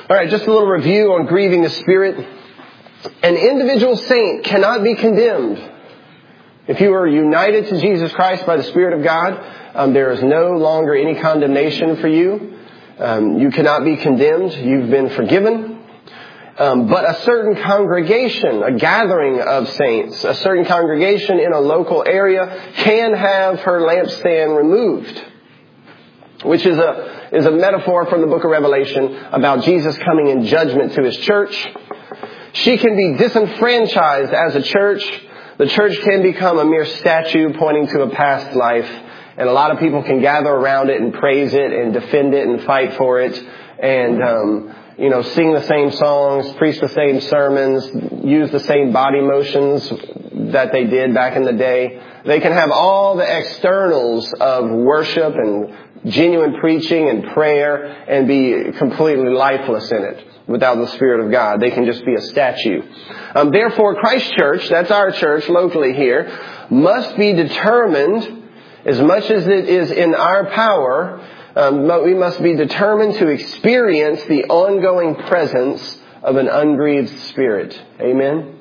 All right, just a little review on grieving the Spirit. An individual saint cannot be condemned. If you are united to Jesus Christ by the Spirit of God, there is no longer any condemnation for you. You cannot be condemned. You've been forgiven. But a certain congregation, a gathering of saints, a certain congregation in a local area can have her lampstand removed, which is a metaphor from the book of Revelation about Jesus coming in judgment to His church. She can be disenfranchised as a church. The church can become a mere statue pointing to a past life. And a lot of people can gather around it and praise it and defend it and fight for it. And, sing the same songs, preach the same sermons, use the same body motions that they did back in the day. They can have all the externals of worship and genuine preaching and prayer and be completely lifeless in it without the Spirit of God. They can just be a statue. Therefore, Christ Church, that's our church locally here, must be determined, as much as it is in our power, we must be determined to experience the ongoing presence of an ungrieved Spirit. Amen?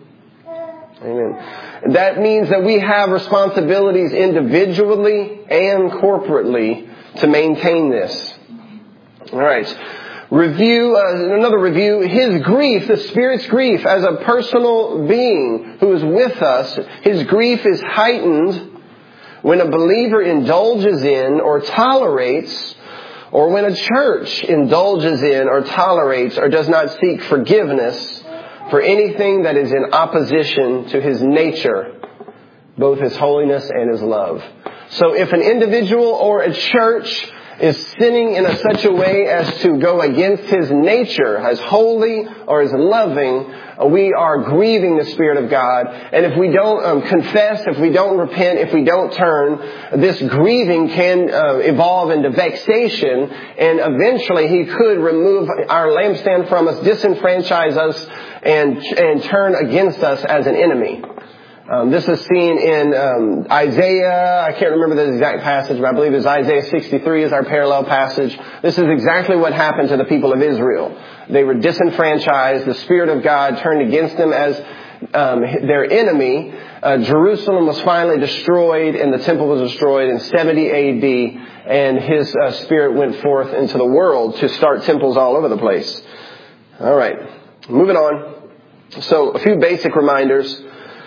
Amen. That means that we have responsibilities individually and corporately to maintain this. All right. Another review. His grief, the Spirit's grief as a personal being who is with us, His grief is heightened when a believer indulges in or tolerates, or when a church indulges in or tolerates or does not seek forgiveness for anything that is in opposition to His nature, both His holiness and His love. So if an individual or a church is sinning in such a way as to go against His nature, as holy or as loving, we are grieving the Spirit of God. And if we don't confess, if we don't repent, if we don't turn, this grieving can evolve into vexation, and eventually He could remove our lampstand from us, disenfranchise us, and turn against us as an enemy. This is seen in Isaiah. I can't remember the exact passage, but I believe it's Isaiah 63 is our parallel passage. This is exactly what happened to the people of Israel. They were disenfranchised. The Spirit of God turned against them as their enemy. Jerusalem was finally destroyed, and the temple was destroyed in 70 A.D., and His Spirit went forth into the world to start temples all over the place. All right, moving on. So a few basic reminders.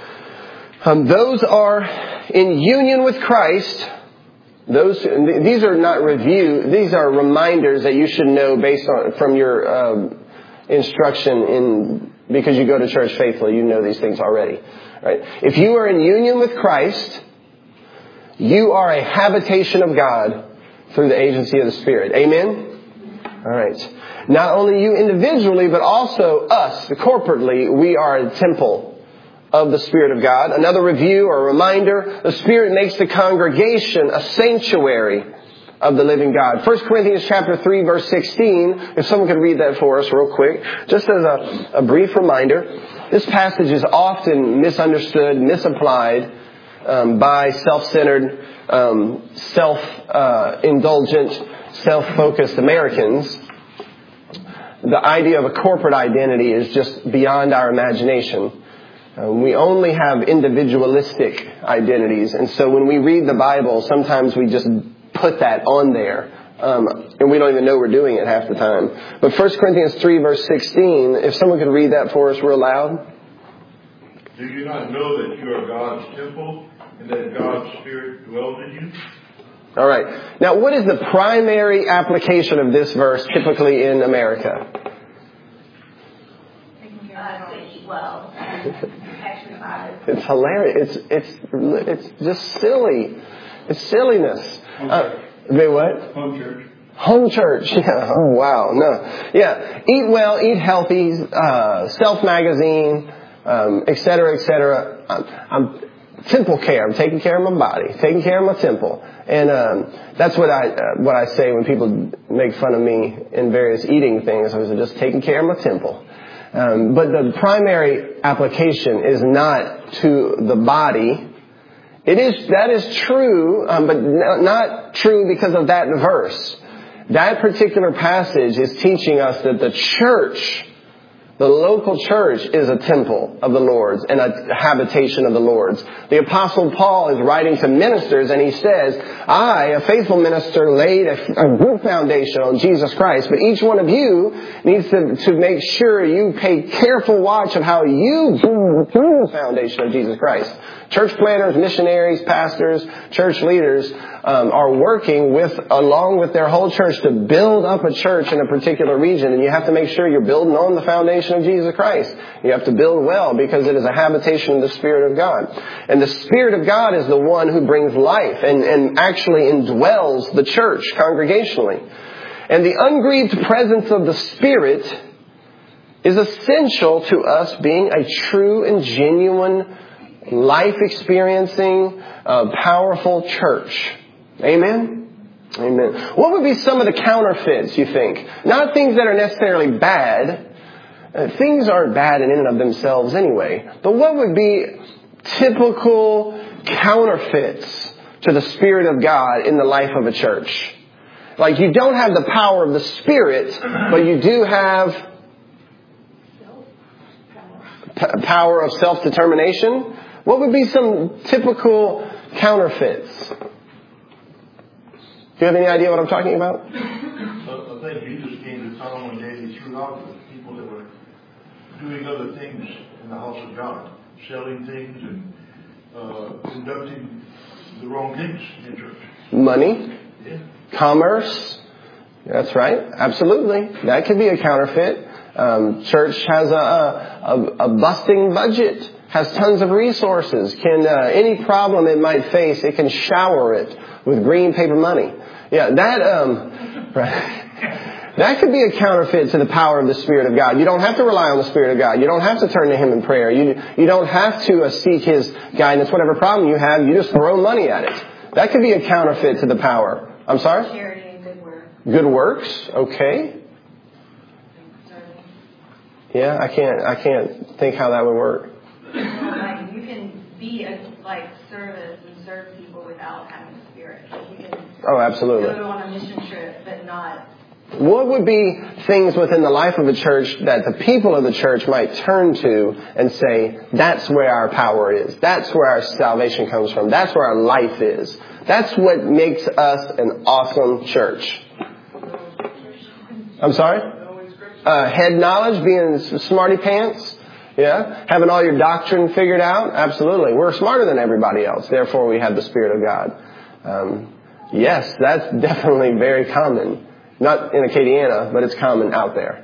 Those are in union with Christ. These are not review. These are reminders that you should know based on from your instruction because you go to church faithfully. You know these things already, right? If you are in union with Christ, you are a habitation of God through the agency of the Spirit. Amen. All right. Not only you individually, but also us corporately. We are a temple of the Spirit of God. Another review or reminder, the Spirit makes the congregation a sanctuary of the living God. 1 Corinthians chapter 3 verse 16, if someone could read that for us real quick, just as a brief reminder. This passage is often misunderstood, misapplied by self-centered, self-indulgent, self-focused Americans. The idea of a corporate identity is just beyond our imagination. We only have individualistic identities. And so when we read the Bible, sometimes we just put that on there. And we don't even know we're doing it half the time. But 1 Corinthians 3 verse 16, if someone could read that for us real loud. Do you not know that you are God's temple and that God's Spirit dwells in you? All right. Now, what is the primary application of this verse typically in America? Well, it's hilarious. It's just silly. It's silliness. They what? Home church. Home church. Yeah. Oh wow. No. Yeah. Eat well. Eat healthy. Self magazine. Et cetera. Et cetera. I'm temple care. I'm taking care of my body. Taking care of my temple. And that's what I say when people make fun of me in various eating things. I was just taking care of my temple. But the primary application is not to the body. That is true, but not true because of that verse. That particular passage is teaching us that the church, the local church, is a temple of the Lord's and a habitation of the Lord's. The Apostle Paul is writing to ministers and he says, I, a faithful minister, laid a good foundation on Jesus Christ, but each one of you needs to make sure you pay careful watch of how you build the foundation of Jesus Christ. Church planners, missionaries, pastors, church leaders are working along with their whole church to build up a church in a particular region. And you have to make sure you're building on the foundation of Jesus Christ. You have to build well because it is a habitation of the Spirit of God. And the Spirit of God is the one who brings life and actually indwells the church congregationally. And the ungrieved presence of the Spirit is essential to us being a true and genuine life-experiencing, powerful church. Amen? Amen. What would be some of the counterfeits, you think? Not things that are necessarily bad. Things aren't bad in and of themselves anyway. But what would be typical counterfeits to the Spirit of God in the life of a church? Like you don't have the power of the Spirit, but you do have power of self-determination. What would be some typical counterfeits? Do you have any idea what I'm talking about? I think Jesus came to town one day and he threw out the people that were doing other things in the house of God, selling things and conducting the wrong things in church. Money, commerce. That's right. Absolutely. That could be a counterfeit. Church has a busting budget, has tons of resources. Any problem it might face, it can shower it with green paper money. Yeah, that could be a counterfeit to the power of the Spirit of God. You don't have to rely on the Spirit of God. You don't have to turn to Him in prayer. You don't have to seek His guidance. Whatever problem you have, you just throw money at it. That could be a counterfeit to the power. I'm sorry? Charity and good works. Good works, okay. Yeah, I can't think how that would work. Like you can be service and serve people without having the Spirit. Like you can absolutely. go on a mission trip, but not. What would be things within the life of the church that the people of the church might turn to and say, that's where our power is. That's where our salvation comes from. That's where our life is. That's what makes us an awesome church. I'm sorry? Head knowledge, being smarty pants. Yeah. Having all your doctrine figured out. Absolutely. We're smarter than everybody else. Therefore, we have the Spirit of God. Yes, that's definitely very common. Not in Acadiana, but it's common out there.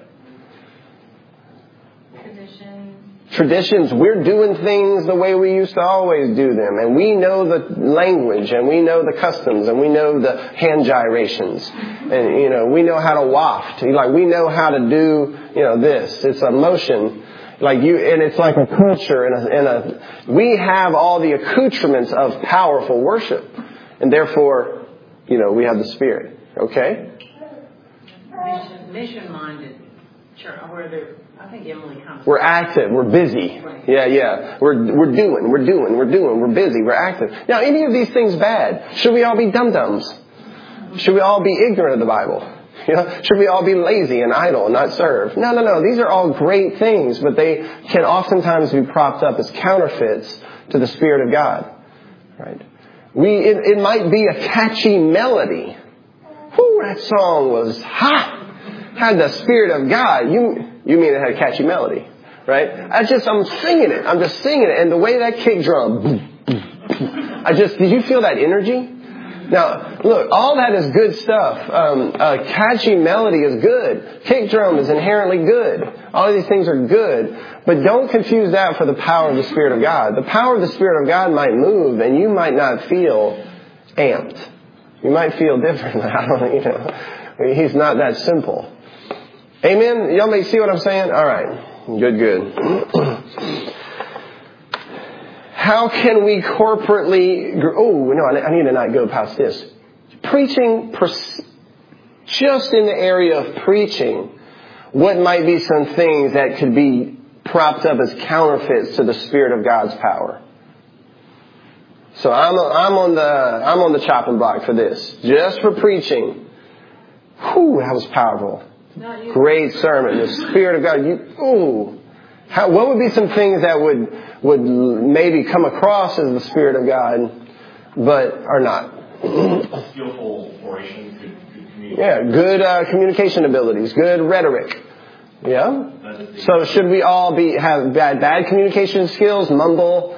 Traditions. We're doing things the way we used to always do them. And we know the language, and we know the customs, and we know the hand gyrations. And, we know how to waft. Like, we know how to do, this. It's a motion. And it's like a culture we have all the accoutrements of powerful worship. And therefore, we have the Spirit. Okay? Mission-minded church, I think Emily comes. We're active. We're busy. Right. Yeah. We're doing. We're busy. We're active. Now, any of these things bad? Should we all be dum-dums? Should we all be ignorant of the Bible? Should we all be lazy and idle and not serve? No. These are all great things, but they can oftentimes be propped up as counterfeits to the Spirit of God. Right? It might be a catchy melody. Whew, that song was hot. Had the Spirit of God. You mean it had a catchy melody, right? I'm singing it. I'm just singing it. And the way that kick drum, did you feel that energy? Now, look, all that is good stuff. A catchy melody is good. Kick drum is inherently good. All of these things are good. But don't confuse that for the power of the Spirit of God. The power of the Spirit of God might move and you might not feel amped. You might feel differently. He's not that simple. Amen? Y'all may see what I'm saying? All right. Good. How can we corporately... I need to not go past this. Preaching, just in the area of preaching, what might be some things that could be propped up as counterfeits to the Spirit of God's power? So I'm on the chopping block for this. Just for preaching. Whew, that was powerful. Great sermon. The Spirit of God. What would be some things that would maybe come across as the Spirit of God, but are not? Skillful oration, good communication. Yeah, good communication abilities, good rhetoric. Yeah. So should we all have bad communication skills? Mumble?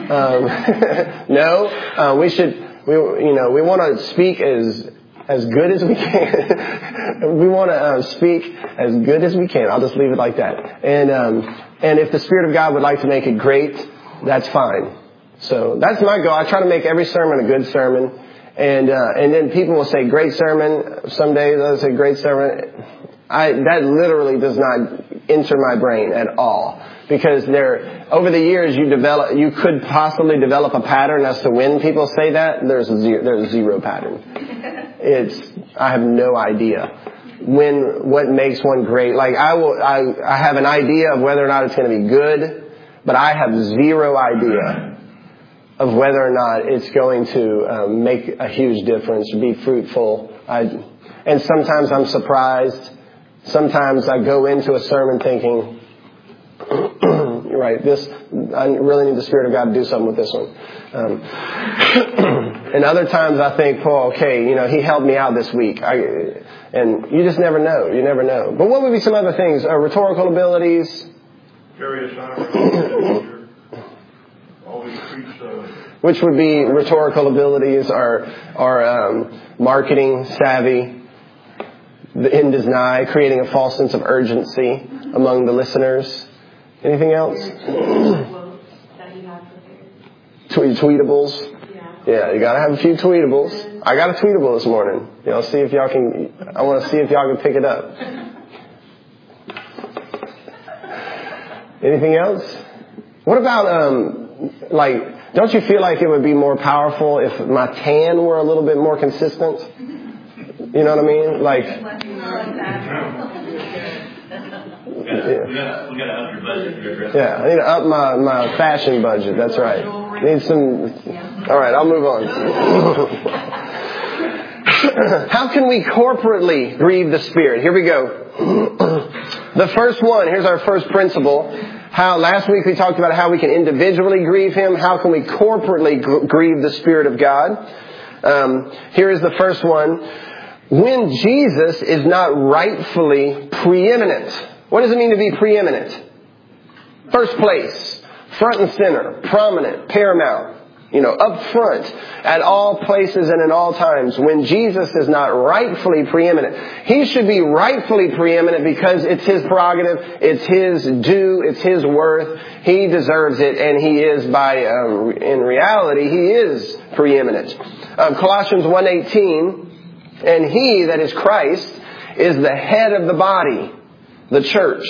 No. We should. We want to speak as good as we can. We want to speak as good as we can. I'll just leave it like that. And if the Spirit of God would like to make it great, that's fine. So that's my goal. I try to make every sermon a good sermon. And then people will say great sermon. Some days they'll say great sermon. That literally does not enter my brain at all. Because over the years you could possibly develop a pattern as to when people say that. There's zero pattern. I have no idea what makes one great. Like I have an idea of whether or not it's going to be good, but I have zero idea of whether or not it's going to make a huge difference, be fruitful. And sometimes I'm surprised. Sometimes I go into a sermon thinking, you're right, I really need the Spirit of God to do something with this one. And other times I think, okay, He helped me out this week. And you just never know. You never know. But what would be some other things? Rhetorical abilities? Various honor. Always preach. Which would be rhetorical abilities or marketing savvy, the end is nigh, creating a false sense of urgency among the listeners. Anything else? Tweetables. Yeah, you gotta have a few tweetables. I got a tweetable this morning. See if y'all can. I want to see if y'all can pick it up. Anything else? What about don't you feel like it would be more powerful if my tan were a little bit more consistent? You know what I mean? We gotta up your budget to address. Yeah, I need to up my fashion budget. That's right. Need some. All right, I'll move on. How can we corporately grieve the Spirit? Here we go. The first one. Here's our first principle. Last week we talked about how we can individually grieve Him. How can we corporately grieve the Spirit of God? Here is the first one. When Jesus is not rightfully preeminent. What does it mean to be preeminent? First place, front and center, prominent, paramount, up front, at all places and in all times. When Jesus is not rightfully preeminent, He should be rightfully preeminent because it's His prerogative, it's His due, it's His worth. He deserves it, and He is in reality, He is preeminent. Colossians 1:18, and He, that is Christ, is the head of the body, the church.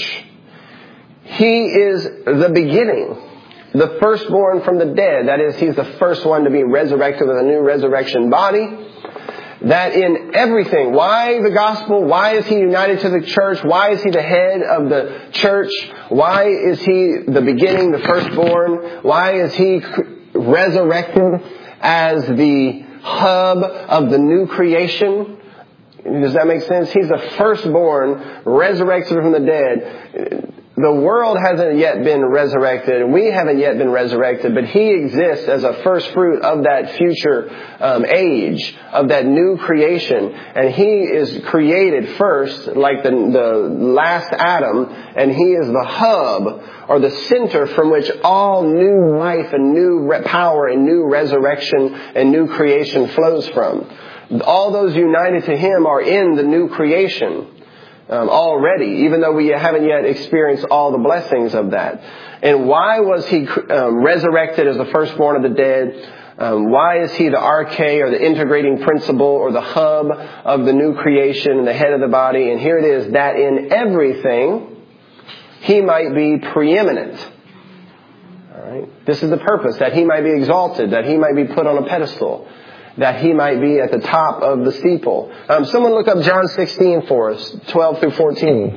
He is the beginning, the firstborn from the dead. That is, He's the first one to be resurrected with a new resurrection body. That in everything, why the gospel? Why is He united to the church? Why is He the head of the church? Why is He the beginning, the firstborn? Why is He resurrected as the hub of the new creation? Does that make sense? He's the firstborn, resurrected from the dead. The world hasn't yet been resurrected, and we haven't yet been resurrected, but He exists as a first fruit of that future age, of that new creation. And He is created first, like the last Adam, and He is the hub, or the center from which all new life and new power and new resurrection and new creation flows from. All those united to Him are in the new creation. Already, even though we haven't yet experienced all the blessings of that. And why was He resurrected as the firstborn of the dead? Why is He the arche, or the integrating principle, or the hub of the new creation and the head of the body? And here it is, that in everything He might be preeminent. All right. This is the purpose, that He might be exalted, that He might be put on a pedestal, that He might be at the top of the steeple. Someone look up John 16 for us, 12 through 14.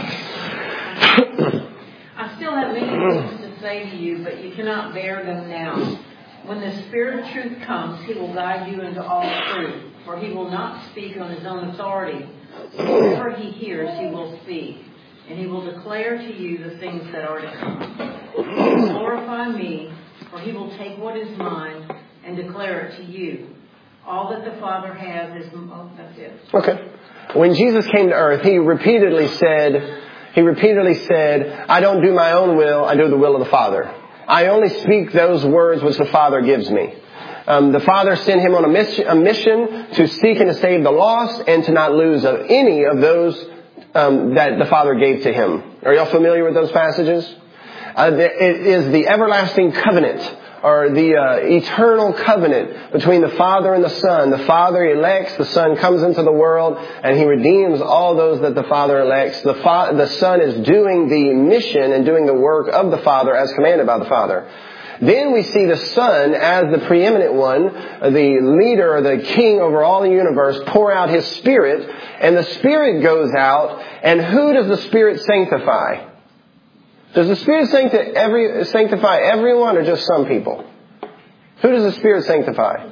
I still have many things to say to you, but you cannot bear them now. When the Spirit of truth comes, He will guide you into all truth, for He will not speak on His own authority, Whatever he hears, he will speak, and he will declare to you the things that are to come. He will glorify me, for he will take what is mine and declare it to you. All that the Father has is... Oh, that's it. Okay. When Jesus came to earth, he repeatedly said, I don't do my own will, I do the will of the Father. I only speak those words which the Father gives me. The Father sent him on a mission to seek and to save the lost and to not lose of any of those that the Father gave to him. Are y'all familiar with those passages? It is the everlasting covenant, or the eternal covenant between the Father and the Son. The Father elects, the Son comes into the world, and he redeems all those that the Father elects. The Son is doing the mission and doing the work of the Father as commanded by the Father. Then we see the Son as the preeminent one, the leader or the king over all the universe, pour out his Spirit, and the Spirit goes out, and who does the Spirit sanctify? Does the Spirit sanctify everyone or just some people? Who does the Spirit sanctify?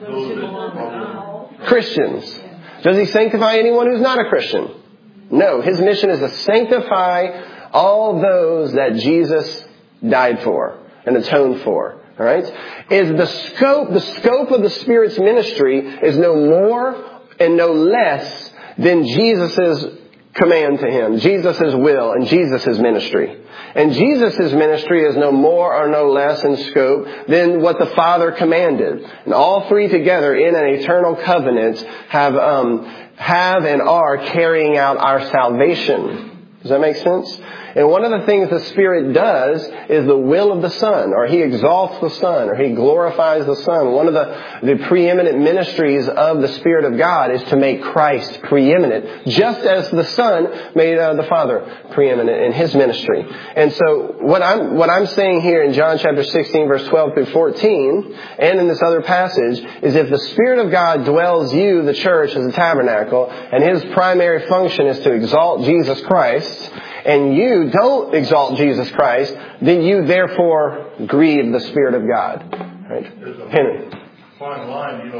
Christians. Does he sanctify anyone who's not a Christian? No. His mission is to sanctify all those that Jesus died for and atoned for. All right? The scope of the Spirit's ministry is no more and no less than Jesus' command to him, Jesus' will, and Jesus' ministry. And Jesus' ministry is no more or no less in scope than what the Father commanded. And all three together in an eternal covenant have and are carrying out our salvation. Does that make sense? And one of the things the Spirit does is the will of the Son, or he exalts the Son, or he glorifies the Son. One of the preeminent ministries of the Spirit of God is to make Christ preeminent, just as the Son made the Father preeminent in his ministry. And so what I'm saying here in John chapter 16, verse 12 through 14, and in this other passage, is if the Spirit of God dwells you, the church, as a tabernacle, and his primary function is to exalt Jesus Christ, and you don't exalt Jesus Christ, then you therefore grieve the Spirit of God. Right? There's a Henry. fine line,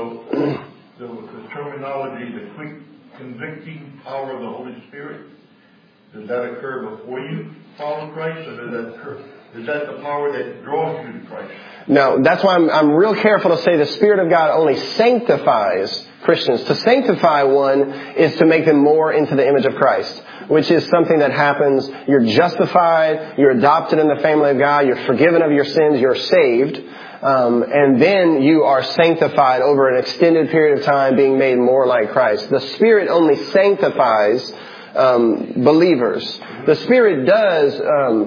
the terminology, the quick convicting power of the Holy Spirit. Does that occur before you follow Christ, or is that the power that draws you to Christ? No, that's why I'm real careful to say the Spirit of God only sanctifies Christians. To sanctify one is to make them more into the image of Christ, which is something that happens. You're justified, you're adopted in the family of God, you're forgiven of your sins, you're saved, and then you are sanctified over an extended period of time, being made more like Christ. The Spirit only sanctifies believers. The Spirit does,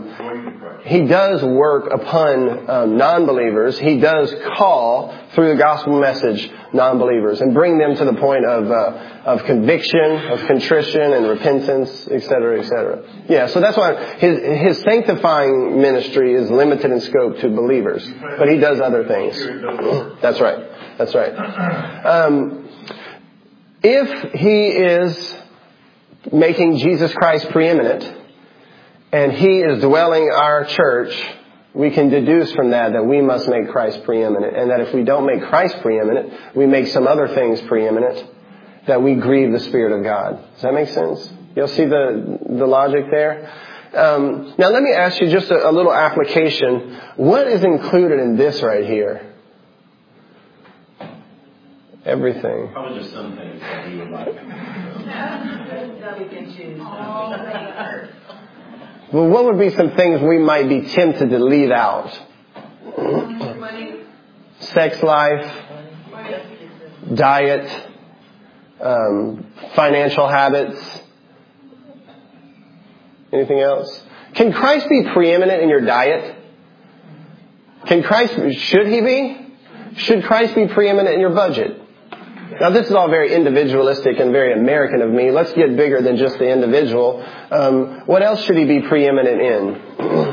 he does work upon non-believers. He does call through the gospel message non-believers and bring them to the point of conviction, of contrition and repentance, etc., etc. Yeah, so that's why his sanctifying ministry is limited in scope to believers, but he does other things. That's right. That's right. If he is making Jesus Christ preeminent, and he is dwelling our church, we can deduce from that we must make Christ preeminent. And that if we don't make Christ preeminent, we make some other things preeminent, that we grieve the Spirit of God. Does that make sense? You'll see the logic there? Now let me ask you just a little application. What is included in this right here? Everything. Probably just some things that we would like. That we can choose. Well, what would be some things we might be tempted to leave out? Money. Sex life, diet, financial habits. Anything else? Can Christ be preeminent in your diet? Should he be? Should Christ be preeminent in your budget? Now, this is all very individualistic and very American of me. Let's get bigger than just the individual. What else should he be preeminent in?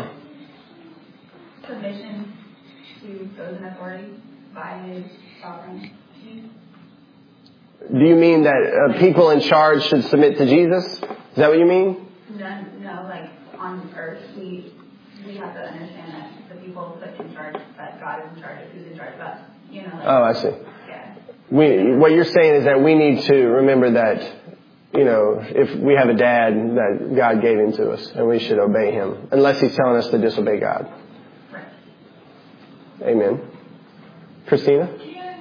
Submission to those in authority by his sovereignty. Do you mean that people in charge should submit to Jesus? Is that what you mean? No, like on earth, we have to understand that the people put in charge, that God is in charge of who's in charge of us. Oh, I see. Yeah. What you're saying is that we need to remember that if we have a dad that God gave him to us and we should obey him, unless he's telling us to disobey God. Right. Amen. Christina?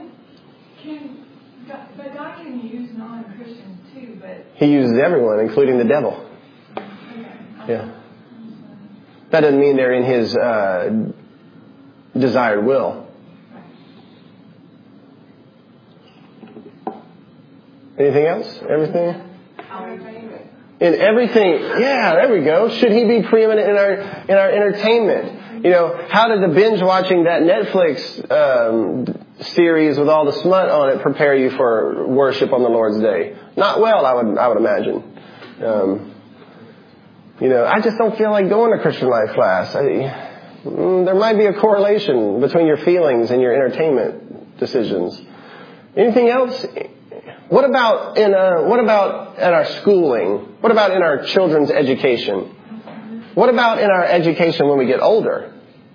But God can use non-Christians too, but... He uses everyone, including the devil. Yeah. That doesn't mean they're in his desired will. Anything else? Everything? In everything. Yeah, there we go. Should he be preeminent in our entertainment? How did the binge watching that Netflix series with all the smut on it prepare you for worship on the Lord's Day? Not well, I would imagine. I just don't feel like going to Christian life class. There might be a correlation between your feelings and your entertainment decisions. Anything else? What about at our schooling? What about in our children's education? What about in our education when we get older?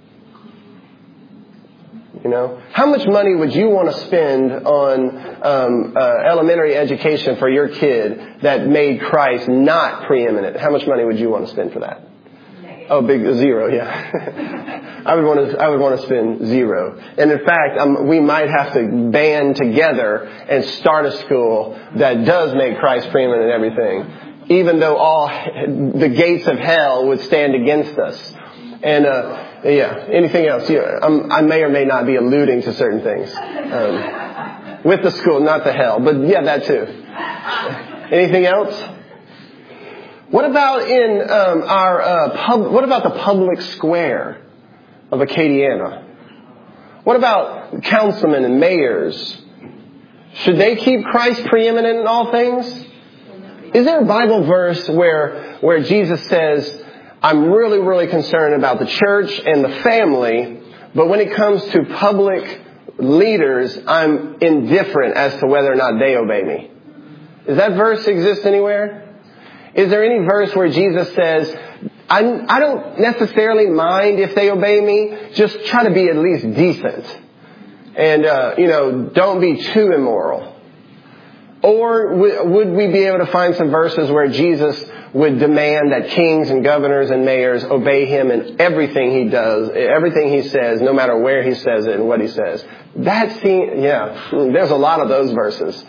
How much money would you want to spend on elementary education for your kid that made Christ not preeminent? How much money would you want to spend for that? Oh, big zero, yeah. I would want to spend zero. And in fact, we might have to band together and start a school that does make Christ preeminent in everything, even though all the gates of hell would stand against us. And anything else? I may or may not be alluding to certain things with the school, not the hell, but yeah, that too. Anything else? What about in what about the public square of Acadiana? What about councilmen and mayors? Should they keep Christ preeminent in all things? Is there a Bible verse where Jesus says, I'm really, really concerned about the church and the family, but when it comes to public leaders, I'm indifferent as to whether or not they obey me? Does that verse exist anywhere? Is there any verse where Jesus says, I don't necessarily mind if they obey me, just try to be at least decent. And, don't be too immoral. Or would we be able to find some verses where Jesus would demand that kings and governors and mayors obey him in everything he does, everything he says, no matter where he says it and what he says? There's a lot of those verses.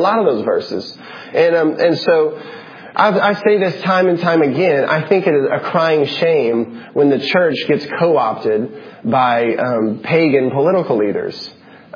And so I say this time and time again. I think it is a crying shame when the church gets co-opted by pagan political leaders.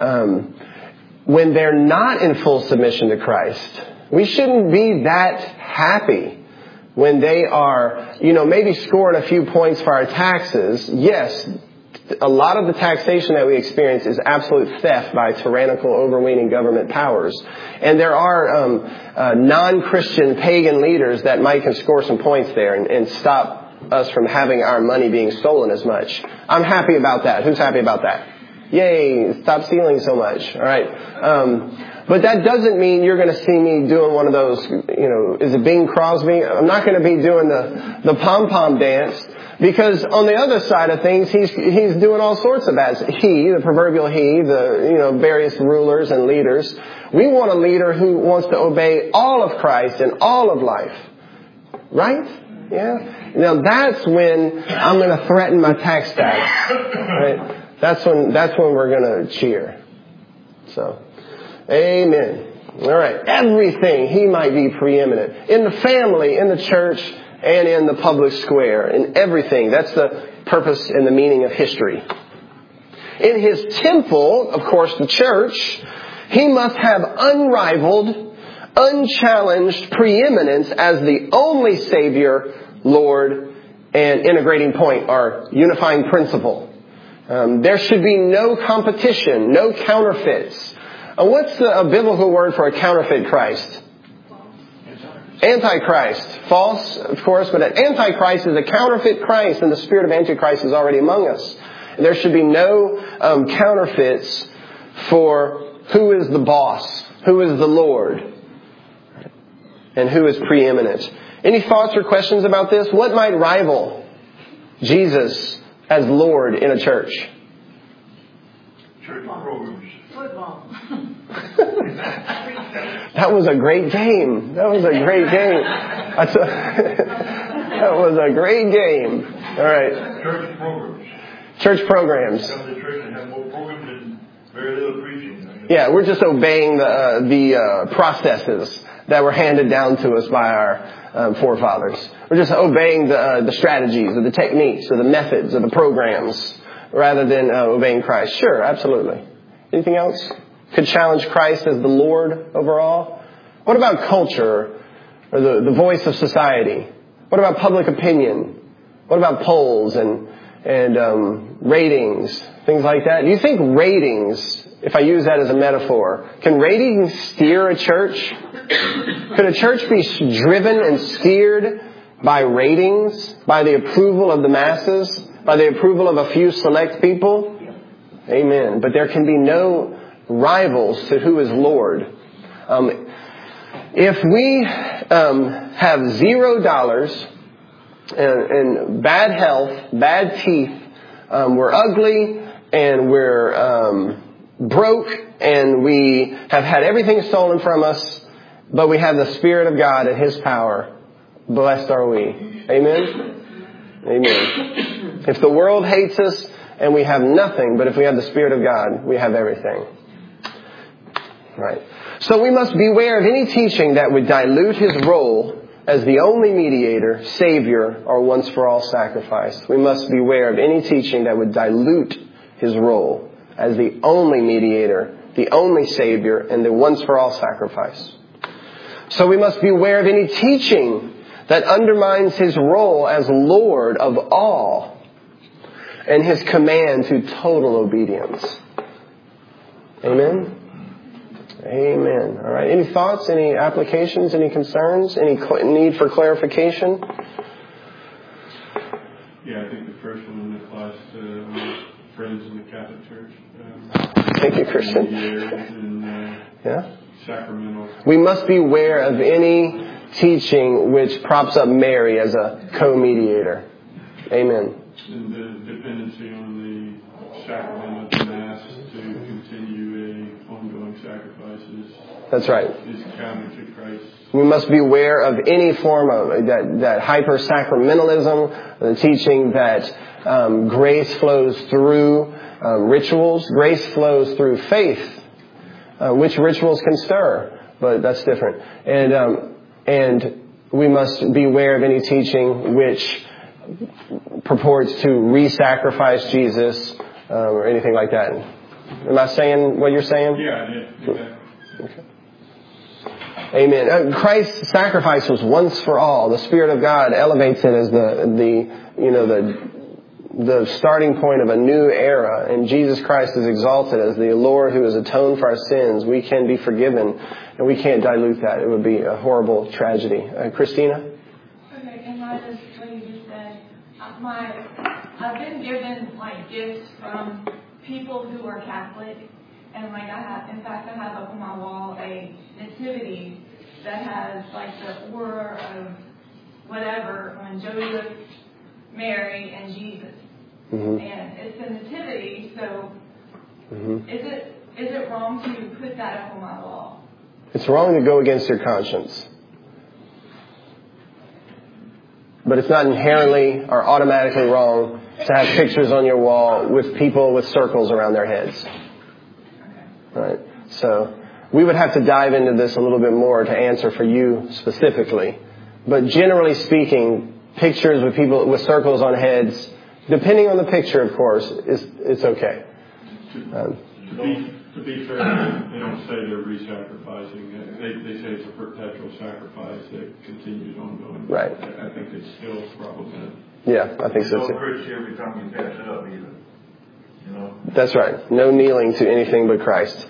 When they're not in full submission to Christ. We shouldn't be that happy when they are, maybe scoring a few points for our taxes. Yes, a lot of the taxation that we experience is absolute theft by tyrannical, overweening government powers. And there are non-Christian pagan leaders that might can score some points there and stop us from having our money being stolen as much. I'm happy about that. Who's happy about that? Yay, stop stealing so much. All right. But that doesn't mean you're going to see me doing one of those, is it Bing Crosby? I'm not going to be doing the pom-pom dance, because on the other side of things, he's doing all sorts of bad. The proverbial the various rulers and leaders. We want a leader who wants to obey all of Christ in all of life. Right? Yeah. Now that's when I'm going to threaten my tax status. Right? That's when we're going to cheer. So, amen. All right. Everything he might be preeminent. In the family, in the church, and in the public square. In everything. That's the purpose and the meaning of history. In his temple, of course, the church, he must have unrivaled, unchallenged preeminence as the only Savior, Lord, and integrating point or unifying principle. There should be no competition, no counterfeits. What's a biblical word for a counterfeit Christ? Antichrist. False, of course, but an Antichrist is a counterfeit Christ, and the spirit of Antichrist is already among us. There should be no counterfeits for who is the boss, who is the Lord, and who is preeminent. Any thoughts or questions about this? What might rival Jesus as Lord in a church? Church programs. football. That was a great game. That was a great game. That was a great game. All right. Church programs. Church programs. Come to church and have more programs and very little preaching. Yeah, we're just obeying the processes that were handed down to us by our forefathers. We're just obeying the strategies or the techniques or the methods or the programs rather than obeying Christ. Sure, absolutely. Anything else? Could challenge Christ as the Lord overall? What about culture or the voice of society? What about public opinion? What about polls and ratings, things like that? Do you think ratings, if I use that as a metaphor, can ratings steer a church? Could a church be driven and steered by ratings, by the approval of the masses, by the approval of a few select people? Amen. But there can be no rivals to who is Lord. If we have $0 and bad health, bad teeth, we're ugly and we're broke and we have had everything stolen from us, but we have the Spirit of God and His power, blessed are we. Amen? Amen. If the world hates us and we have nothing, but if we have the Spirit of God, we have everything. Right. So we must beware of any teaching that would dilute His role as the only mediator, Savior, or once-for-all sacrifice. We must beware of any teaching that would dilute His role as the only mediator, the only Savior, and the once-for-all sacrifice. So we must beware of any teaching that undermines His role as Lord of all and His command to total obedience. Amen? Amen. All right. Any thoughts? Any applications? Any concerns? Any need for clarification? Yeah, I think the first one applies to friends in the Catholic Church. Thank you, Christian. And, sacramental. We must beware of any teaching which props up Mary as a co-mediator. Amen. And the dependency on the sacrament of the Mass to continue ongoing sacrifices. That's right. Is counter to Christ. We must beware of any form of that hyper-sacramentalism, the teaching that grace flows through rituals. Grace flows through faith, which rituals can stir, but that's different. And we must beware of any teaching which purports to re-sacrifice Jesus or anything like that. Am I saying what you're saying? Yeah. Okay. Amen. Christ's sacrifice was once for all. The Spirit of God elevates it as the starting point of a new era, and Jesus Christ is exalted as the Lord who has atoned for our sins. We can be forgiven, and we can't dilute that. It would be a horrible tragedy. Christina? Okay, in light of what you just said, I've been given gifts from people who are Catholic, and I have up on my wall a nativity that has the order of whatever on Joseph, Mary, and Jesus. Mm-hmm. And it's a nativity, so is it wrong to put that up on my wall? It's wrong to go against your conscience. But it's not inherently or automatically wrong to have pictures on your wall with people with circles around their heads. Right? So we would have to dive into this a little bit more to answer for you specifically. But generally speaking, pictures with people with circles on heads, depending on the picture, of course, it's okay. To be fair, they don't say they're re-sacrificing. They say it's a perpetual sacrifice that continues ongoing. Right. I think it's still problematic. Yeah, I think so too. Don't preach every time you pass it up either. That's right. No kneeling to anything but Christ.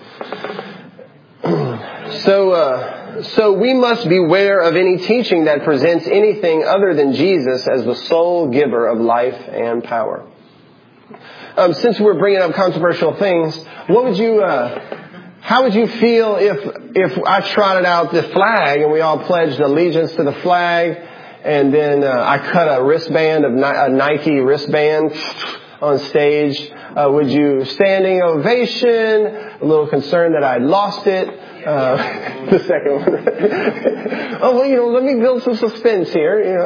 So we must beware of any teaching that presents anything other than Jesus as the sole giver of life and power. Since we're bringing up controversial things, how would you feel if I trotted out the flag and we all pledged allegiance to the flag, and then I cut a wristband of a Nike wristband on stage. Would you standing ovation? A little concerned that I'd lost it. The second one. Oh, well, let me build some suspense here.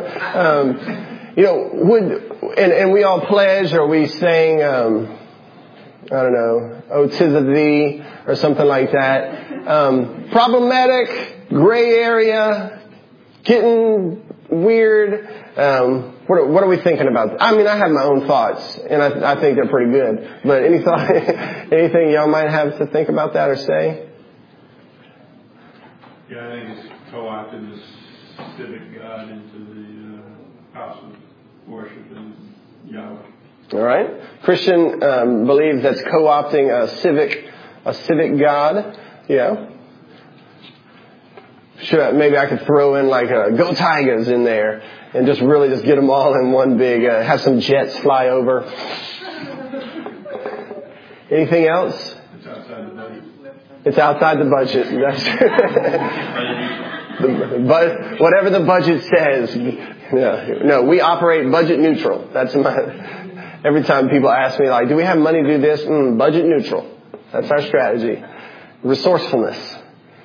And we all pledge, or we sang, I don't know, "Oh, 'Tis of Thee," or something like that. Problematic, gray area, getting weird. What are we thinking about? I mean, I have my own thoughts, and I think they're pretty good. But anything y'all might have to think about that or say? Yeah, I think it's co-opting the civic God into the house of worship in Yahweh. All right. Christian believes that's co-opting a civic God. Yeah. Maybe I could throw in like a Go Tigers in there and just get them all in one big, have some jets fly over. Anything else? It's outside the budget. It's outside the budget. But whatever the budget says. Yeah. No, we operate budget neutral. That's every time people ask me, like, do we have money to do this? Budget neutral. That's our strategy. Resourcefulness.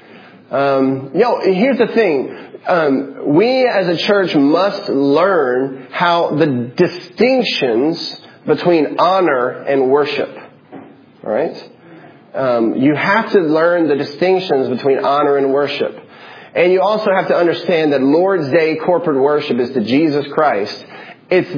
Here's the thing. We as a church must learn how the distinctions between honor and worship. All right? You have to learn the distinctions between honor and worship. And you also have to understand that Lord's Day corporate worship is to Jesus Christ. It's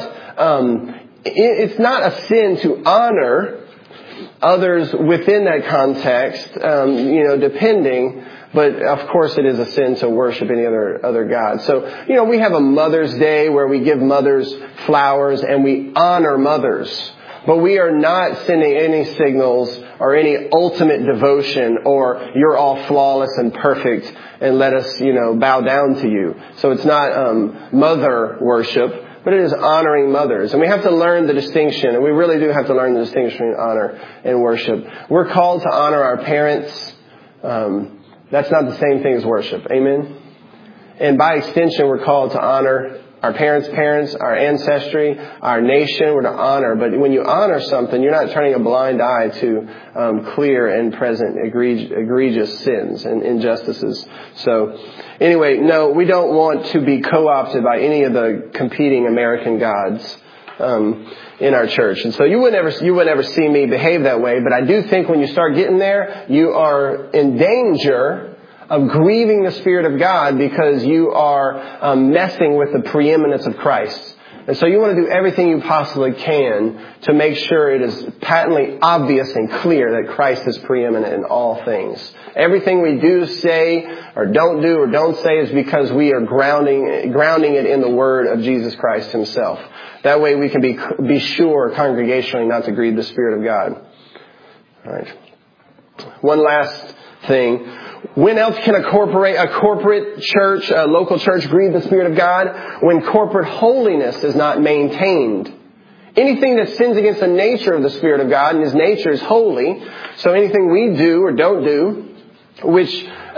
not a sin to honor others within that context, depending. But of course it is a sin to worship any other God. So, we have a Mother's Day where we give mothers flowers and we honor mothers. But we are not sending any signals or any ultimate devotion or you're all flawless and perfect and let us, bow down to you. So it's not mother worship, but it is honoring mothers. And we have to learn the distinction, and we really do have to learn the distinction between honor and worship. We're called to honor our parents. That's not the same thing as worship. Amen? And by extension, we're called to honor our parents, our ancestry, our nation. We're to honor. But when you honor something, you're not turning a blind eye to clear and present egregious sins and injustices. So anyway, no, we don't want to be co-opted by any of the competing American gods in our church. And so you would never see me behave that way. But I do think when you start getting there, you are in danger of grieving the Spirit of God because you are messing with the preeminence of Christ. And so you want to do everything you possibly can to make sure it is patently obvious and clear that Christ is preeminent in all things. Everything we do, say, or don't say is because we are grounding it in the Word of Jesus Christ Himself. That way we can be sure congregationally not to grieve the Spirit of God. All right. One last thing. When else can a corporate church, a local church, grieve the Spirit of God? When corporate holiness is not maintained. Anything that sins against the nature of the Spirit of God, and His nature is holy, so anything we do or don't do, which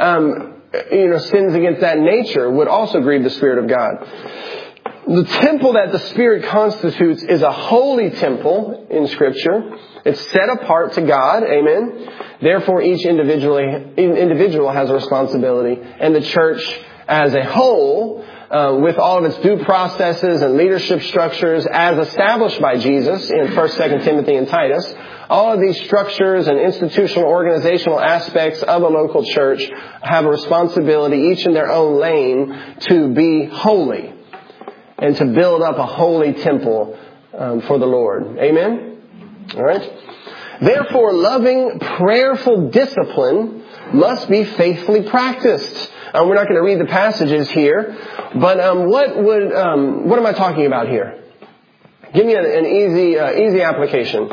sins against that nature, would also grieve the Spirit of God. The temple that the Spirit constitutes is a holy temple in Scripture. It's set apart to God. Amen. Therefore, each individual has a responsibility. And the church as a whole, with all of its due processes and leadership structures as established by Jesus in 1st, 2nd Timothy, and Titus, all of these structures and institutional, organizational aspects of a local church have a responsibility, each in their own lane, to be holy and to build up a holy temple for the Lord. Amen? All right? Therefore, loving, prayerful discipline must be faithfully practiced. We're not going to read the passages here, but what am I talking about here? Give me an easy application.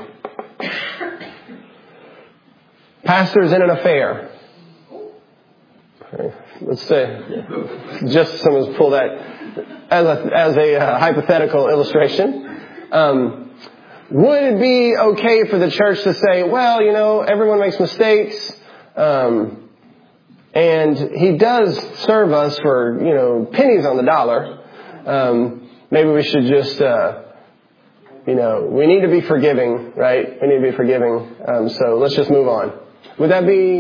Pastors in an affair. Let's say, just someone's pull that as a hypothetical illustration. Would it be okay for the church to say, well, everyone makes mistakes, and He does serve us for, pennies on the dollar. Maybe we should just We need to be forgiving, right? We need to be forgiving. So let's just move on. Would that be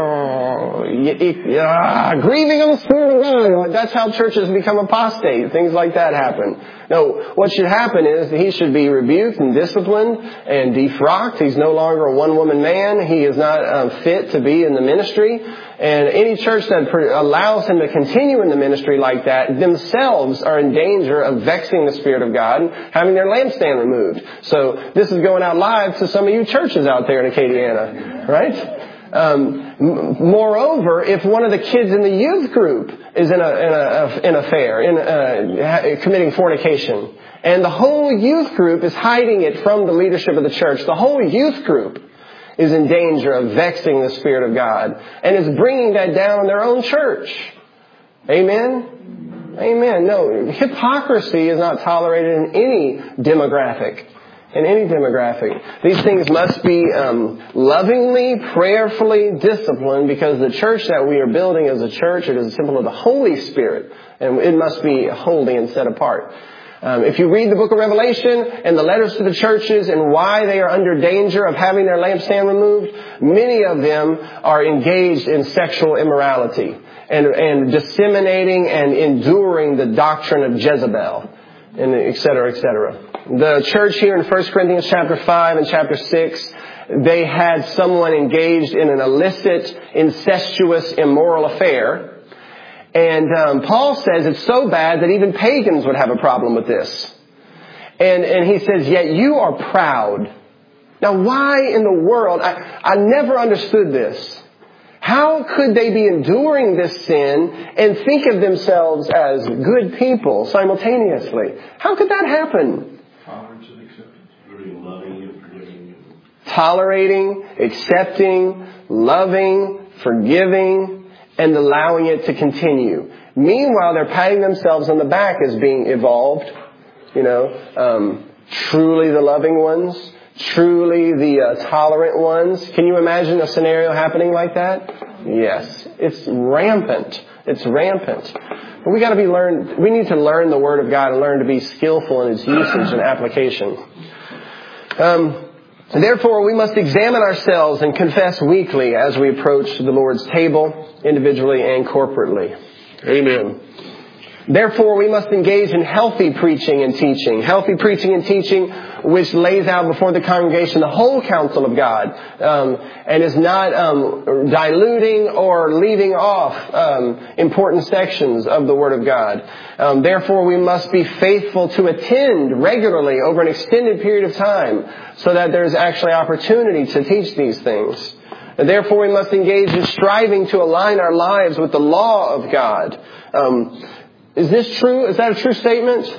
grieving on the Spirit of God? That's how churches become apostate. Things like that happen. No, what should happen is that he should be rebuked and disciplined and defrocked. He's no longer a one-woman man. He is not fit to be in the ministry. And any church that allows him to continue in the ministry like that themselves are in danger of vexing the Spirit of God and having their lampstand removed. So this is going out live to some of you churches out there in Acadiana, right? Moreover, if one of the kids in the youth group is in an affair, committing fornication, and the whole youth group is hiding it from the leadership of the church, the whole youth group is in danger of vexing the Spirit of God and is bringing that down on their own church. Amen? Amen. No, hypocrisy is not tolerated in any demographic. These things must be lovingly, prayerfully disciplined, because the church that we are building as a church, it is a temple of the Holy Spirit, and it must be holy and set apart. If you read the book of Revelation and the letters to the churches and why they are under danger of having their lampstand removed, many of them are engaged in sexual immorality and disseminating and enduring the doctrine of Jezebel, and et cetera, et cetera. The church here in 1 Corinthians chapter 5 and chapter 6, they had someone engaged in an illicit, incestuous, immoral affair. And Paul says it's so bad that even pagans would have a problem with this. And he says, yet you are proud. Now why in the world? I never understood this. How could they be enduring this sin and think of themselves as good people simultaneously? How could that happen? Tolerance and acceptance. Loving and forgiving. Tolerating, accepting, loving, forgiving, and allowing it to continue. Meanwhile, they're patting themselves on the back as being evolved. Truly the loving ones. Truly the tolerant ones. Can you imagine a scenario happening like that? Yes. It's rampant. It's rampant. But we need to learn the Word of God and learn to be skillful in its usage and application. Therefore, we must examine ourselves and confess weekly as we approach the Lord's table, individually and corporately. Amen. Therefore, we must engage in healthy preaching and teaching. Healthy preaching and teaching which lays out before the congregation the whole counsel of God, and is not diluting or leaving off important sections of the Word of God. Therefore, we must be faithful to attend regularly over an extended period of time so that there's actually opportunity to teach these things. And therefore, we must engage in striving to align our lives with the law of God. Is this true? Is that a true statement?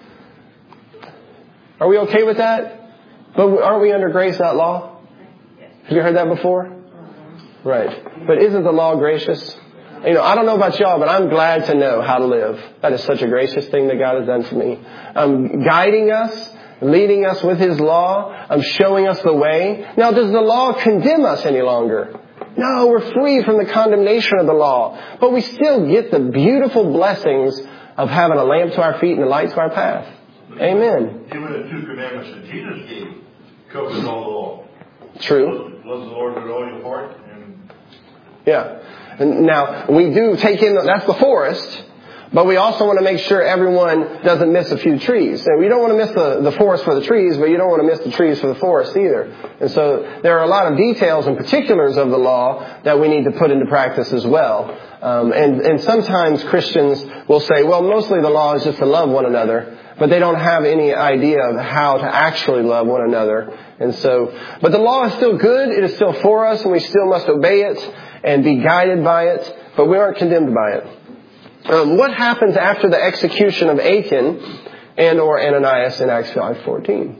Are we okay with that? But aren't we under grace, not law? Have you heard that before? Right. But isn't the law gracious? I don't know about y'all, but I'm glad to know how to live. That is such a gracious thing that God has done for me. Guiding us, leading us with His law, showing us the way. Now, does the law condemn us any longer? No, we're free from the condemnation of the law. But we still get the beautiful blessings of having a lamp to our feet and a light to our path. Amen. Even the 2 commandments that Jesus gave covers all the law. True. Love the Lord with all your heart. Yeah. And now, we do take in, that's the forest, but we also want to make sure everyone doesn't miss a few trees. And we don't want to miss the forest for the trees, but you don't want to miss the trees for the forest either. And so there are a lot of details and particulars of the law that we need to put into practice as well. And sometimes Christians will say, well, mostly the law is just to love one another. But they don't have any idea of how to actually love one another. And so, but the law is still good. It is still for us, and we still must obey it and be guided by it. But we aren't condemned by it. What happens after the execution of Achan and or Ananias in Acts 5:14?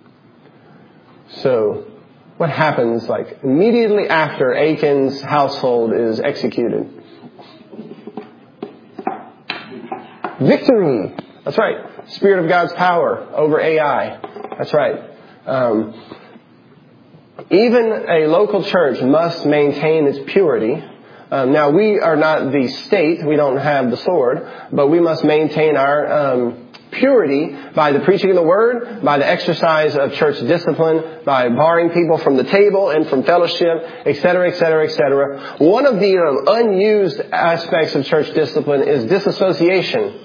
So, what happens immediately after Achan's household is executed? Victory. That's right. Spirit of God's power over AI. That's right. Even a local church must maintain its purity. Now, we are not the state. We don't have the sword. But we must maintain our purity by the preaching of the Word, by the exercise of church discipline, by barring people from the table and from fellowship, etc., etc., etc. One of the unused aspects of church discipline is disassociation.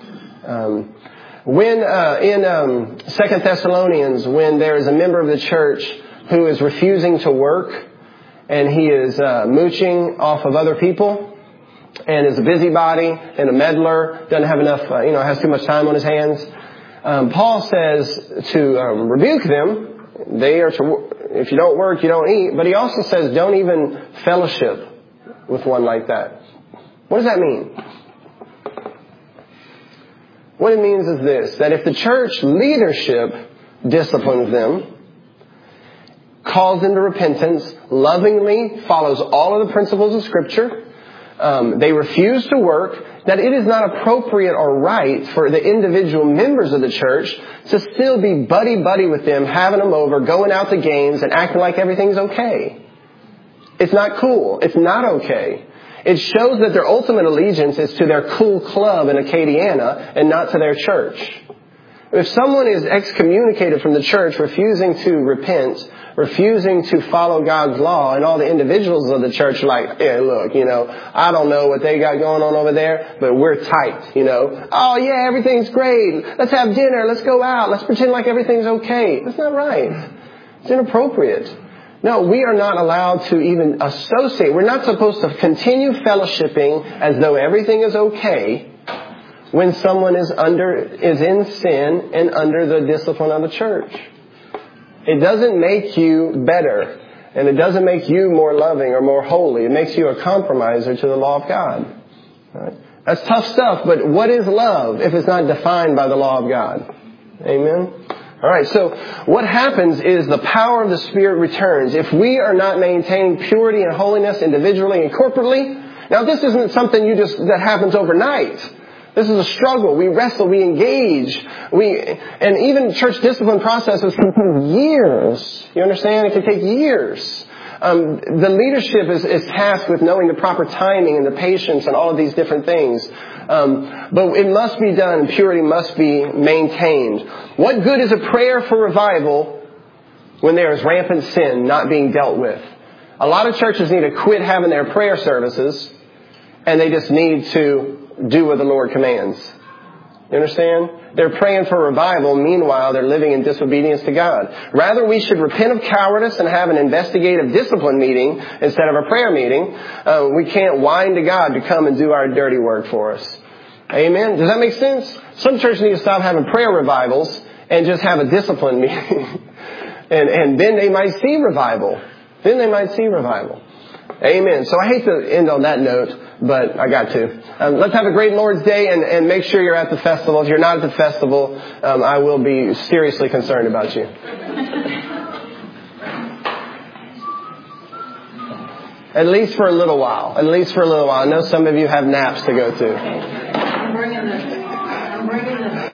When in 2 Thessalonians, when there is a member of the church who is refusing to work and he is mooching off of other people, and is a busybody and a meddler, doesn't have enough, has too much time on his hands. Paul says to rebuke them. They are to, if you don't work, you don't eat. But he also says don't even fellowship with one like that. What does that mean? What it means is this, that if the church leadership disciplines them, calls them to repentance, lovingly follows all of the principles of Scripture, they refuse to work, that it is not appropriate or right for the individual members of the church to still be buddy-buddy with them, having them over, going out to games, and acting like everything's okay. It's not cool. It's not okay. It shows that their ultimate allegiance is to their cool club in Acadiana and not to their church. If someone is excommunicated from the church, refusing to repent, refusing to follow God's law, and all the individuals of the church are like, yeah, look, I don't know what they got going on over there, but we're tight, Oh yeah, everything's great. Let's have dinner. Let's go out. Let's pretend like everything's okay. That's not right. It's inappropriate. No, we are not allowed to even associate. We're not supposed to continue fellowshipping as though everything is okay when someone is in sin and under the discipline of the church. It doesn't make you better, and it doesn't make you more loving or more holy. It makes you a compromiser to the law of God. Right? That's tough stuff, but what is love if it's not defined by the law of God? Amen? All right, so what happens is the power of the Spirit returns. If we are not maintaining purity and holiness individually and corporately, now this isn't something that happens overnight. This is a struggle. We wrestle, we engage, and even church discipline processes can take years. You understand? It can take years. The leadership is tasked with knowing the proper timing and the patience and all of these different things. But it must be done, and purity must be maintained. What good is a prayer for revival when there is rampant sin not being dealt with? A lot of churches need to quit having their prayer services, and they just need to do what the Lord commands. You understand? They're praying for revival. Meanwhile, they're living in disobedience to God. Rather, we should repent of cowardice and have an investigative discipline meeting instead of a prayer meeting. We can't whine to God to come and do our dirty work for us. Amen? Does that make sense? Some churches need to stop having prayer revivals and just have a discipline meeting. and then they might see revival. Amen. So I hate to end on that note, but I got to. Let's have a great Lord's Day and make sure you're at the festival. If you're not at the festival, I will be seriously concerned about you. At least for a little while. I know some of you have naps to go to. I'm bringing this.